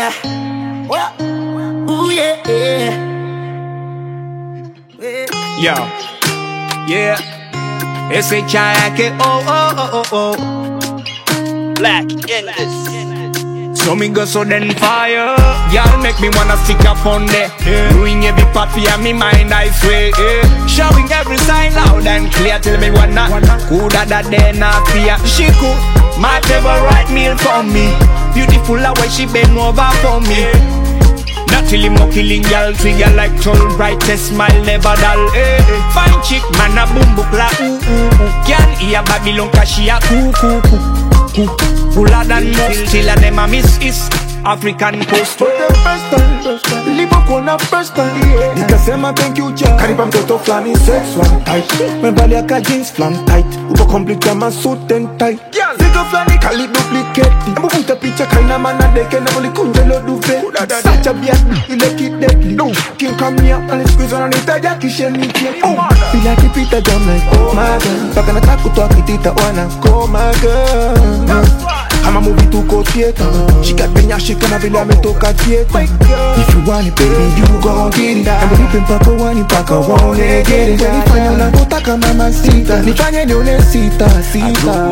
yeah. Ooh, yeah, yeah. Yo, yeah. S-H-I-K-O-O-O-O. Black in this. So me go so then fire. Y'all make me wanna stick up on there. Ruin every part for me mind, I swear. Showing every sign loud and clear. Tell me what not cool that day not fear. She cool, my favorite meal for me. Beautiful the way she bend over for me. Not till him no killing y'all, trigger like troll, brightest smile never dull. Fine chick, man a boom book la ooh ooh ooh. Can't hear Babylon 'cause she a coo coo coo. Cooler than most, still a them a miss is African coast. For the first time, live up on the first time. Nikasema thank you ja. Karibu mtoto flani sexual tight. Mevalia ka jeans flam tight. Uko complete kama suit and tie. Zigo flani kali duplicate. Mbu kunta picha kaina mana deke na muli kunje lo duve. Such a biat, ile kid deadly. King come here, and squeeze on itaja kisheni kia. Bila kipita jam like oh my god. Paka na takutoa kitita wana oh my god. I'ma move it to go theater. She got penya, she can have it, I'm to theater. If you want it, baby, you gon' get it. I'm ripping paka, wani paka, won't get it. When you find out, utaka mama sita. Nifanye nione sita, sita.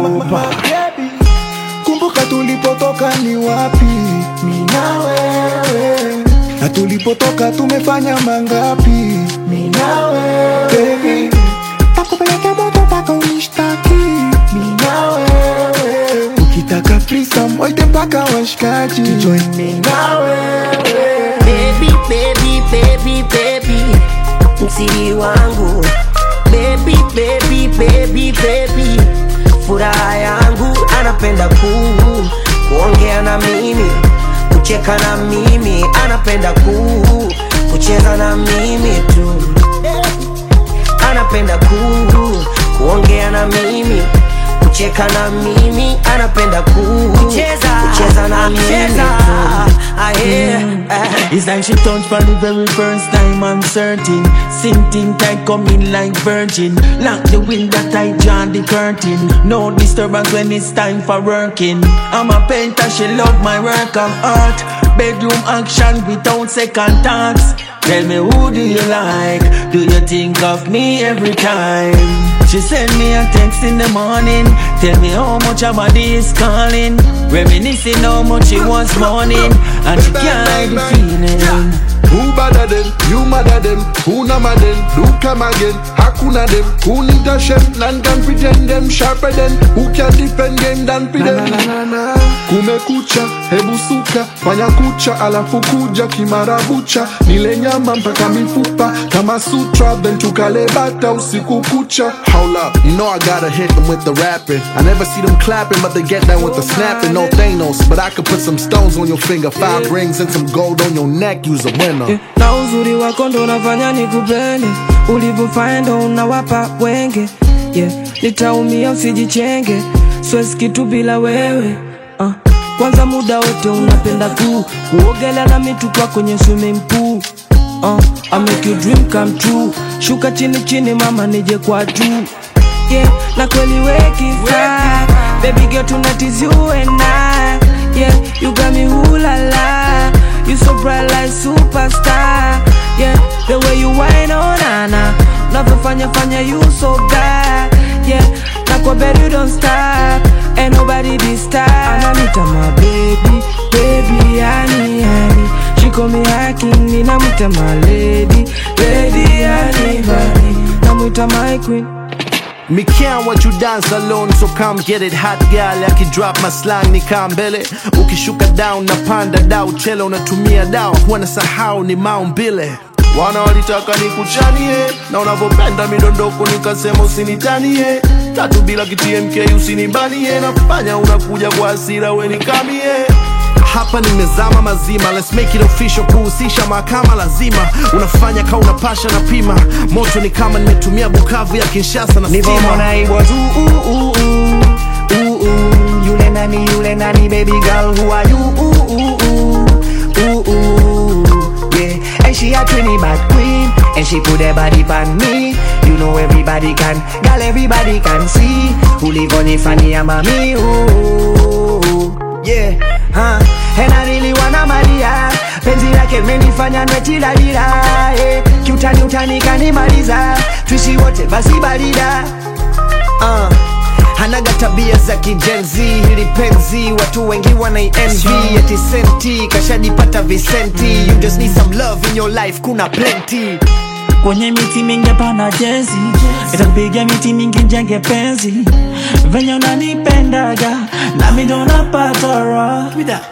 Kumbuka tulipotoka ni wapi? Mimi na wewe. Na tulipotoka tumefanya mangapi? Mimi na wewe. Baby, takupeleka moto paka unishtaki. Mimi na wewe. Ukitaka threesome, waite mpaka washikaji. Join me na wewe. Baby, baby, baby, baby, msiri wangu. Baby, baby, baby, baby, furaha yangu. Anapenda kuongea na mimi, kucheka na mimi. Anapenda kucheza na mimi tu. Anapenda kuongea na mimi, kucheka na mimi. Anapenda kucheza na mimi tu. It's like she touched for the very first time, I'm certain. Sinking tight, coming like virgin. Lock the window tight, draw the curtain. No disturbance when it's time for working. I'm a painter, she love my work of art. Bedroom action without second thoughts. Tell me who do you like? Do you think of me every time? She send me a text in the morning. Tell me how much her body is calling. Reminiscing how much she wants morning. And she can't hide the feeling. Who better them? You madder them? Who na madden? Do come again? Hakuna them? Who need a shem? None can pretend them sharper than. Who can defend game than pretend? Kumekucha, hebu suka, fanya kucha, alafu kuja kimarabucha. Nile nyama mpaka mifupa, kama sutra, then tukale bata usiku kucha. Hold up, you know I gotta hit them with the rapping. I never see them clapping, but they get down with the snapping. No Thanos, but I could put some stones on your finger, 5 rings and some gold on your neck. You's a winner. Na uzuri wako ndo unafanya nikupende. Ulivyofanya ndo unawapa wenge. Nitaumia usijichenge. Siwezi kitu bila wewe. Kwanza muda wote unapenda kuogelea na mitupa kwenye swimming pool. I make your dream come true. Shuka chini chini mama nije kwa juu. Na kweli wekisa. Baby girl tonight is you and I. You got me ooh la la. You so bright like superstar. The way you whine on Nana. Fanya you so bad. Na kwa bed you don't stop. Ain't nobody this time. Anamita my baby, baby, honey. She call me hacking, ninamita my lady, honey. Namita my queen. Me can't watch you dance alone, so come get it hot girl. I can drop my slang ni kambele. Ukishuka down na panda dao, chela unatumia dao. Wana sahau ni maumbile. Wana walitaka nikuchanie, na unavopenda midondoko nikasema usinitanie. Tatu bila KTMK usinibanie, nafanya unakuja kwa hasira we nikamie. Hapa nimezama mazima, let's make it official. Kuhusisha mahakama lazima. Unafanya ka unapasha na pima. Moto ni kama nimetumia Bukavu ya Kinshasa na stima. Nivomona iwas Yule nani baby girl, who are you? And she a Trinidad queen, and she put her body on me. You know everybody can, girl, everybody can see. Who live on if Fanny and mommy, and I really wanna Maria. Penzi lake menifanya nwetilalila, kiutani utani kanimaliza, tuishi wote basi barida. Hanaga tabia za kijenzi, hili penzi watu wengi wanai-envy. Eti senti, kashajipata visenti. You just need some love in your life, kuna plenty. Kwenye miti mingi pana jezi, itapiga miti mingi njenge penzi. Venye unanipendaga, nami ndo napata raha.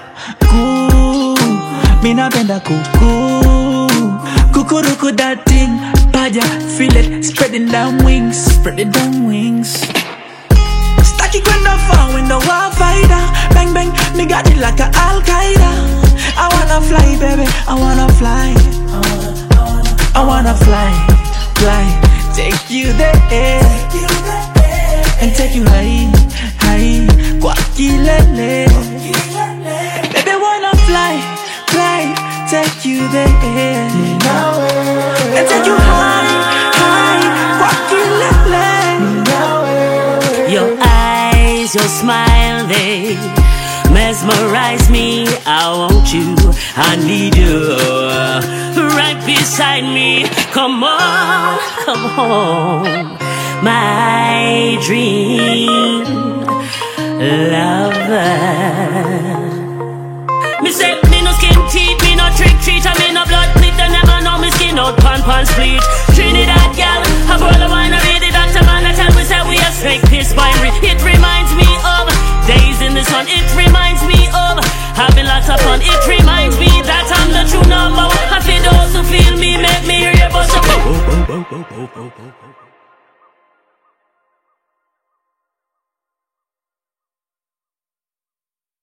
Mina penda kuku, kukuruku that thing. Paja, feel it, spreading down wings, spreading down wings. Staki kwenda far when the war fighter. Bang bang, me got it like a Al-Qaeda. I wanna fly baby, I wanna fly. I wanna fly, fly, take you there, and take you high, high, kwa kilele. Baby wanna fly, fly, take you there, and take you high, high, kwa kilele. Your eyes, your smile, they mesmerize me. I want you, I need you, right beside me. Come on, come home, my dream lover. Me say me no skin teeth, me no trick treat, I me no blood bleed. They never know me skin out pan split. Trinidad gal, a bowl of wine, I read the doctor man. I tell me say we a snake piss binary. It reminds me of days in the sun. It reminds me of having lots of fun. It reminds me that I'm the true number one. I feel those who feel me, make me hear your voice.